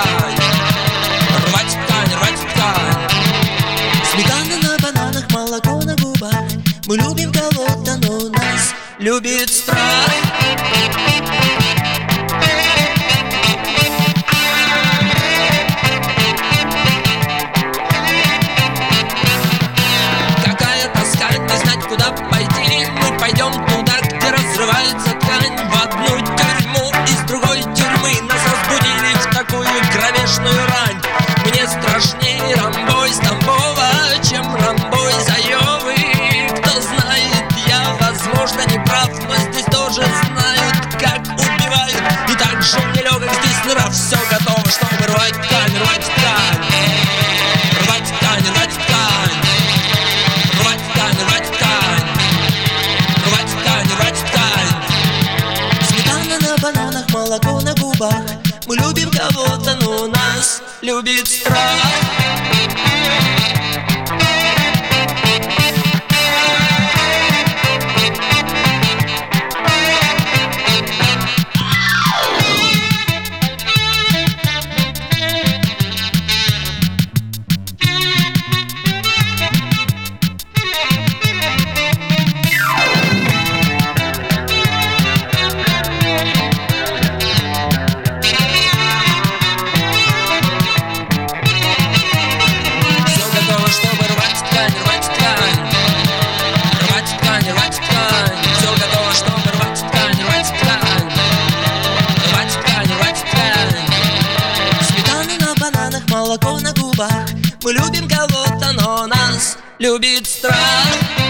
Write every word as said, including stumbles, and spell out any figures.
ткань, рвать ткань, рвать ткань. Сметана на бананах, молоко на губах. Мы любим кого-то, но нас любит страх. Какая тоска, не знать, куда пойти. Мы пойдем туда, где разрывается ткань. В одну тюрьму из другой тюрьмы нас разбудили в такую кромешную рань. Мне страшнее Рамбо из Тамбова, чем Рамбо из Айовы. Кто знает, я, возможно, не прав, но здесь тоже знают, как убивают. И так же нелегок здесь нрав. Все готово, чтобы рвать ткань, рвать ткань, рвать ткань, рвать ткань, рвать ткань, рвать ткань, рвать ткань, рвать ткань. Сметана на бананах, молоко на губах. Мы любим кого-то, но нас любит страх. Молоко на губах. Мы любим кого-то, но нас любит страх.